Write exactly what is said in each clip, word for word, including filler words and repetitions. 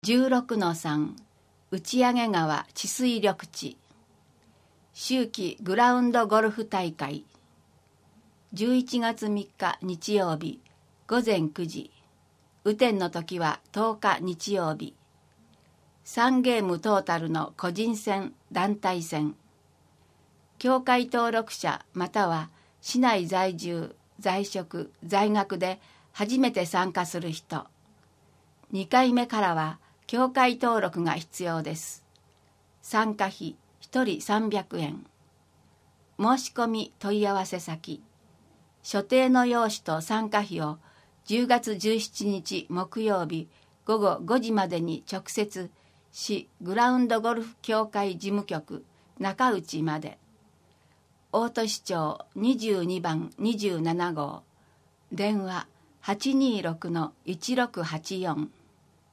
じゅうろくのさん 打上川治水緑地秋季グラウンドゴルフ大会じゅういちがつみっか日曜日ごぜんくじ雨天の時はとおか日曜日さんゲームトータルの個人戦団体戦協会登録者または市内在住在職在学で初めて参加する人にかいめからは協会登録が必要です。参加費ひとりさんびゃくえん。申し込み問い合わせ先。所定の用紙と参加費をじゅうがつじゅうしちにち木曜日ごごごじまでに直接市グラウンドゴルフ協会事務局中内まで。大戸市町にじゅうにばんにじゅうななごう。電話 はちにーろくのいちろくはちよん。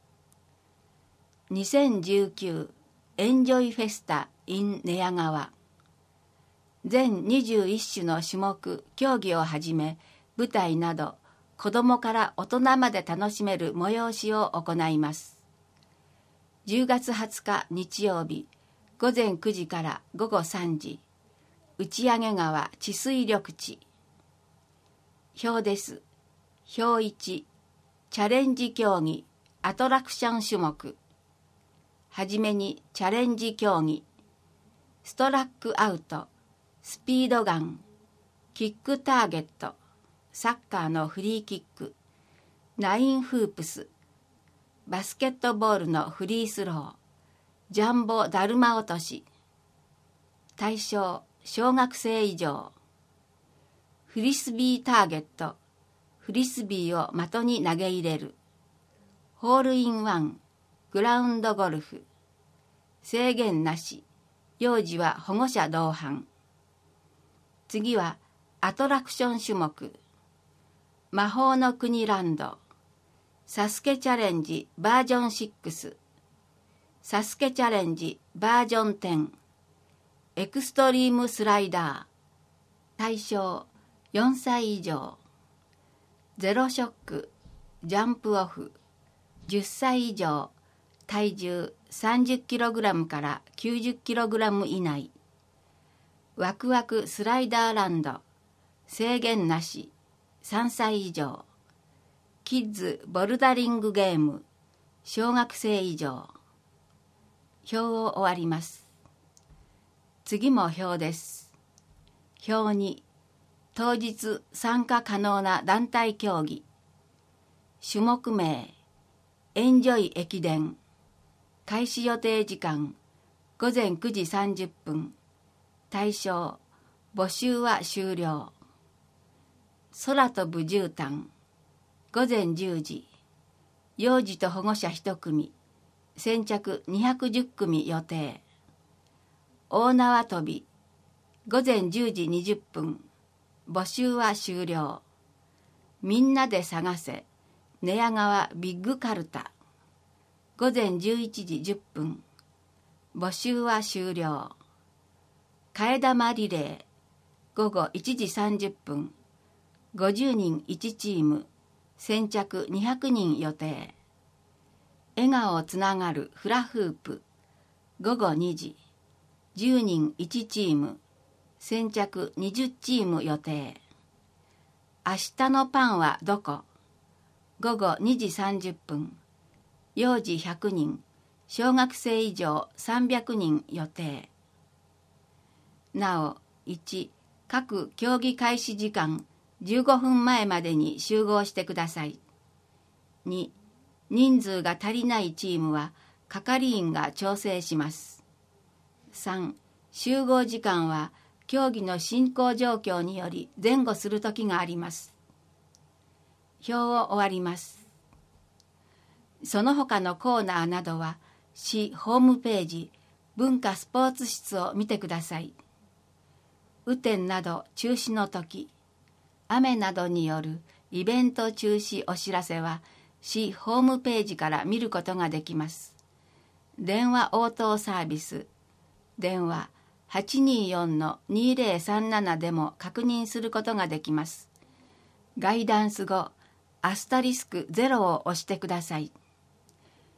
にせんじゅうきゅうエンジョイフェスタ in 寝屋川全にじゅういっしゅの種目競技をはじめ舞台など子どもから大人まで楽しめる催しを行います。じゅうがつはつか日曜日ごぜんくじからごごさんじ打上川治水緑地表です。表いちチャレンジ競技アトラクション種目はじめにチャレンジ競技ストラックアウトスピードガンキックターゲットサッカーのフリーキックナインフープスバスケットボールのフリースロージャンボだるま落とし対象小学生以上フリスビーターゲットフリスビーを的に投げ入れるホールインワングラウンドゴルフ制限なし幼児は保護者同伴次はアトラクション種目魔法の国ランドサスケチャレンジバージョンシックスサスケチャレンジバージョンテンエクストリームスライダー対象よんさい以上ゼロショックジャンプオフじゅっさい以上体重 さんじゅっキログラム から きゅうじゅっキログラム 以内ワクワクスライダーランド制限なしさんさい以上キッズボルダリングゲーム小学生以上表を終わります。次も表です。表に当日参加可能な団体競技種目名エンジョイ駅伝開始予定時間ごぜんくじさんじゅっぷん対象募集は終了空飛ぶ絨毯ごぜんじゅうじ幼児と保護者いち組先着にひゃくじゅっくみ予定大縄跳びごぜんじゅうじにじゅっぷん募集は終了みんなで探せ寝屋川ビッグカルタごぜんじゅういちじじゅっぷん募集は終了替え玉リレーごごいちじさんじゅっぷんごじゅうにんいちチーム先着にひゃくにん予定笑顔つながるフラフープごごにじじゅうにんいちチーム先着にじゅうチーム予定明日のパンはどこごごにじさんじゅっぷん幼児ひゃくにん小学生以上さんびゃくにん予定なおいち各競技開始時間じゅうごふんまえまでに集合してくださいに人数が足りないチームは係員が調整しますさん集合時間は競技の進行状況により前後する時があります表を終わりますその他のコーナーなどは市ホームページ文化スポーツ室を見てください雨天など中止の時雨などによるイベント中止お知らせは市ホームページから見ることができます電話応答サービス電話 はちにーよんのにーぜろさんなな でも確認することができますガイダンス後アスタリスクゼロを押してください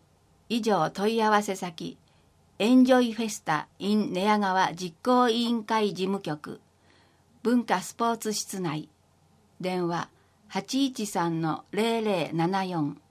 以上問い合わせ先、エンジョイフェスタ in 寝屋川実行委員会事務局、文化スポーツ室内、電話 はちいちさんのゼロゼロななよん